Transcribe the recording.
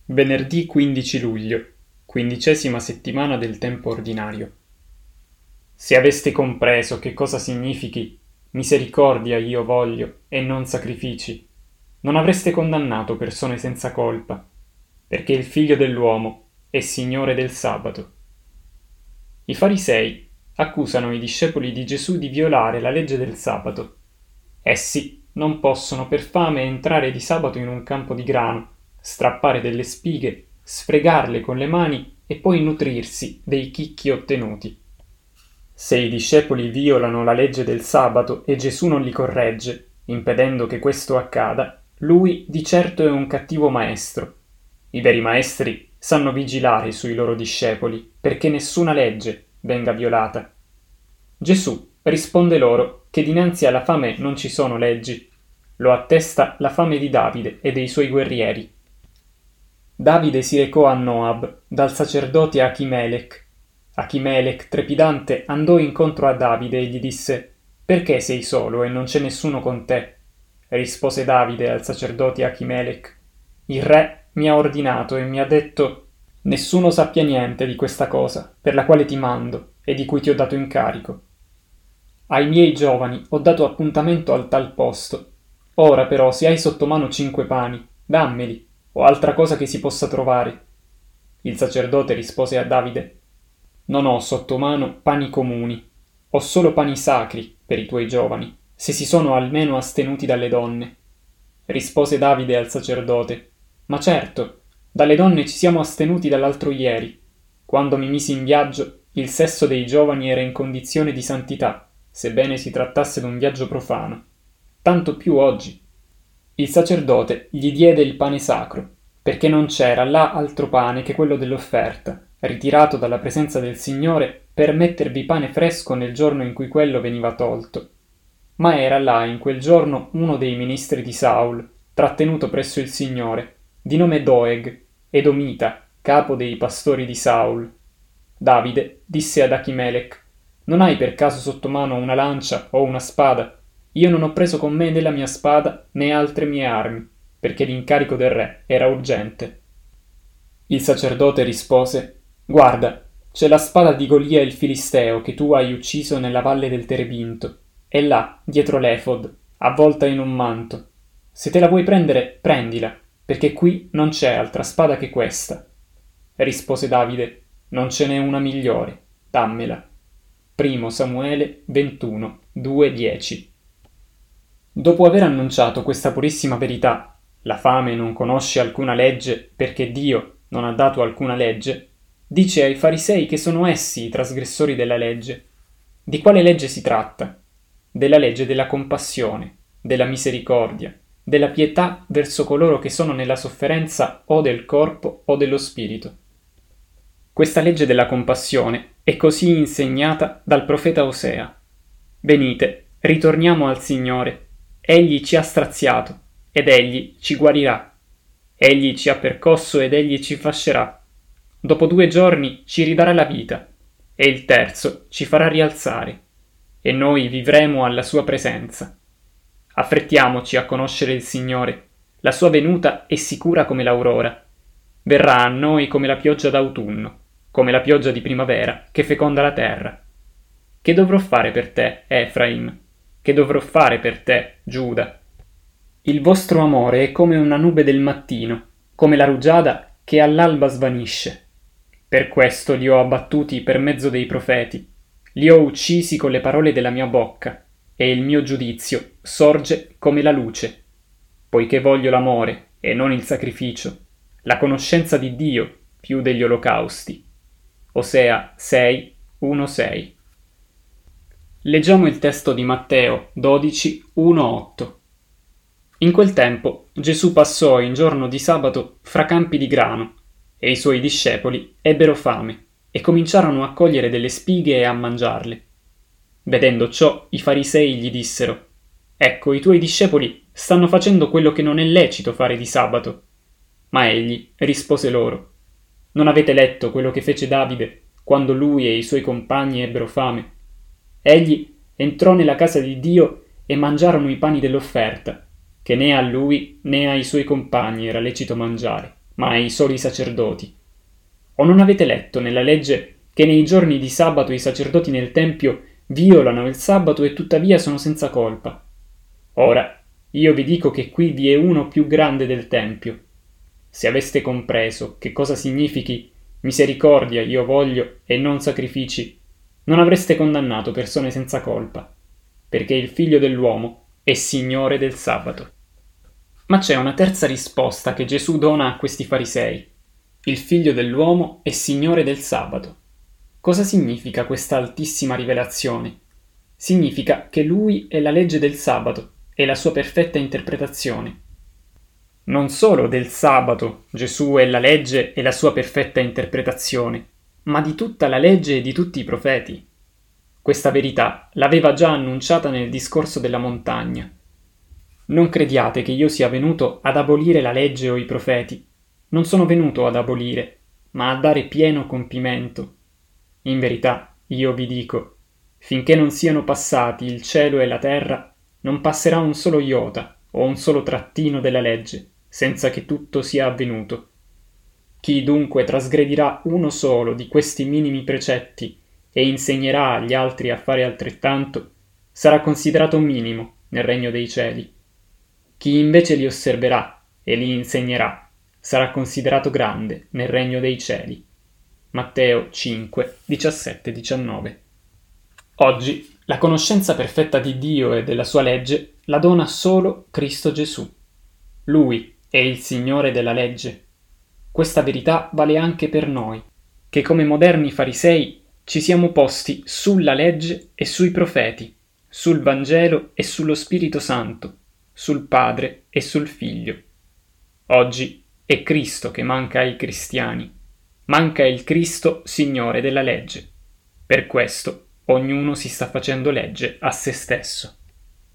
Venerdì 15 luglio, 15ª settimana del tempo ordinario. Se aveste compreso che cosa significhi misericordia io voglio e non sacrifici, non avreste condannato persone senza colpa, perché il Figlio dell'uomo è Signore del sabato. I farisei accusano i discepoli di Gesù di violare la legge del sabato. Essi non possono per fame entrare di sabato in un campo di grano, strappare delle spighe, sfregarle con le mani e poi nutrirsi dei chicchi ottenuti. Se i discepoli violano la legge del sabato e Gesù non li corregge, impedendo che questo accada, lui di certo è un cattivo maestro. I veri maestri sanno vigilare sui loro discepoli perché nessuna legge venga violata. Gesù risponde loro che dinanzi alla fame non ci sono leggi. Lo attesta la fame di Davide e dei suoi guerrieri. Davide si recò a Noab dal sacerdote Achimelech. Achimelech, trepidante, andò incontro a Davide e gli disse: «Perché sei solo e non c'è nessuno con te?» Rispose Davide al sacerdote Achimelech: «Il re mi ha ordinato e mi ha detto: nessuno sappia niente di questa cosa, per la quale ti mando e di cui ti ho dato incarico. Ai miei giovani ho dato appuntamento al tal posto. Ora però, se hai sotto mano 5 pani, dammeli, o altra cosa che si possa trovare». Il sacerdote rispose a Davide: «Non ho sotto mano pani comuni, ho solo pani sacri per i tuoi giovani, se si sono almeno astenuti dalle donne». Rispose Davide al sacerdote: «Ma certo, dalle donne ci siamo astenuti dall'altro ieri. Quando mi misi in viaggio, il sesso dei giovani era in condizione di santità, sebbene si trattasse d'un viaggio profano. Tanto più oggi». Il sacerdote gli diede il pane sacro, perché non c'era là altro pane che quello dell'offerta, ritirato dalla presenza del Signore per mettervi pane fresco nel giorno in cui quello veniva tolto. Ma era là in quel giorno uno dei ministri di Saul, trattenuto presso il Signore, di nome Doeg, edomita, capo dei pastori di Saul. Davide disse ad Achimelech: «Non hai per caso sotto mano una lancia o una spada? Io non ho preso con me né la mia spada né altre mie armi, perché l'incarico del re era urgente». Il sacerdote rispose: «Guarda, c'è la spada di Golia il Filisteo che tu hai ucciso nella valle del Terebinto. È là, dietro l'efod, avvolta in un manto. Se te la vuoi prendere, prendila, perché qui non c'è altra spada che questa». Rispose Davide: «Non ce n'è una migliore, dammela». Primo Samuele 21, 2-10. Dopo aver annunciato questa purissima verità, la fame non conosce alcuna legge perché Dio non ha dato alcuna legge, dice ai farisei che sono essi i trasgressori della legge. Di quale legge si tratta? Della legge della compassione, della misericordia, della pietà verso coloro che sono nella sofferenza o del corpo o dello spirito. Questa legge della compassione è così insegnata dal profeta Osea: «Venite, ritorniamo al Signore. Egli ci ha straziato, ed Egli ci guarirà. Egli ci ha percosso ed Egli ci fascerà. Dopo 2 giorni ci ridarà la vita, e il terzo ci farà rialzare, e noi vivremo alla sua presenza. Affrettiamoci a conoscere il Signore. La sua venuta è sicura come l'aurora. Verrà a noi come la pioggia d'autunno, come la pioggia di primavera che feconda la terra. Che dovrò fare per te, Efraim? Che dovrò fare per te, Giuda? Il vostro amore è come una nube del mattino, come la rugiada che all'alba svanisce. Per questo li ho abbattuti per mezzo dei profeti, li ho uccisi con le parole della mia bocca, e il mio giudizio sorge come la luce. Poiché voglio l'amore e non il sacrificio, la conoscenza di Dio più degli olocausti». Osea 6, 1-6. Leggiamo il testo di Matteo 12, 1-8. In quel tempo Gesù passò in giorno di sabato fra campi di grano, e i suoi discepoli ebbero fame e cominciarono a cogliere delle spighe e a mangiarle. Vedendo ciò, i farisei gli dissero: «Ecco, i tuoi discepoli stanno facendo quello che non è lecito fare di sabato». Ma egli rispose loro: «Non avete letto quello che fece Davide quando lui e i suoi compagni ebbero fame? Egli entrò nella casa di Dio e mangiarono i pani dell'offerta, che né a lui né ai suoi compagni era lecito mangiare, ma ai soli sacerdoti. O non avete letto nella legge che nei giorni di sabato i sacerdoti nel Tempio violano il sabato e tuttavia sono senza colpa? Ora, io vi dico che qui vi è uno più grande del Tempio. Se aveste compreso che cosa significhi misericordia io voglio e non sacrifici, non avreste condannato persone senza colpa, perché il Figlio dell'uomo è Signore del sabato. Ma c'è una terza risposta che Gesù dona a questi farisei. Il Figlio dell'uomo è Signore del sabato. Cosa significa questa altissima rivelazione? Significa che Lui è la legge del sabato e la sua perfetta interpretazione. Non solo del sabato Gesù è la legge e la sua perfetta interpretazione, ma di tutta la legge e di tutti i profeti. Questa verità l'aveva già annunciata nel discorso della montagna. Non crediate che io sia venuto ad abolire la legge o i profeti. Non sono venuto ad abolire, ma a dare pieno compimento. In verità, io vi dico, finché non siano passati il cielo e la terra, non passerà un solo iota o un solo trattino della legge, senza che tutto sia avvenuto. Chi dunque trasgredirà uno solo di questi minimi precetti e insegnerà agli altri a fare altrettanto, sarà considerato minimo nel regno dei cieli. Chi invece li osserverà e li insegnerà sarà considerato grande nel regno dei cieli. Matteo 5, 17-19. Oggi la conoscenza perfetta di Dio e della sua legge la dona solo Cristo Gesù. Lui è il Signore della legge. Questa verità vale anche per noi, che come moderni farisei ci siamo posti sulla legge e sui profeti, sul Vangelo e sullo Spirito Santo, sul Padre e sul Figlio. Oggi è Cristo che manca ai cristiani. Manca il Cristo Signore della legge. Per questo ognuno si sta facendo legge a se stesso.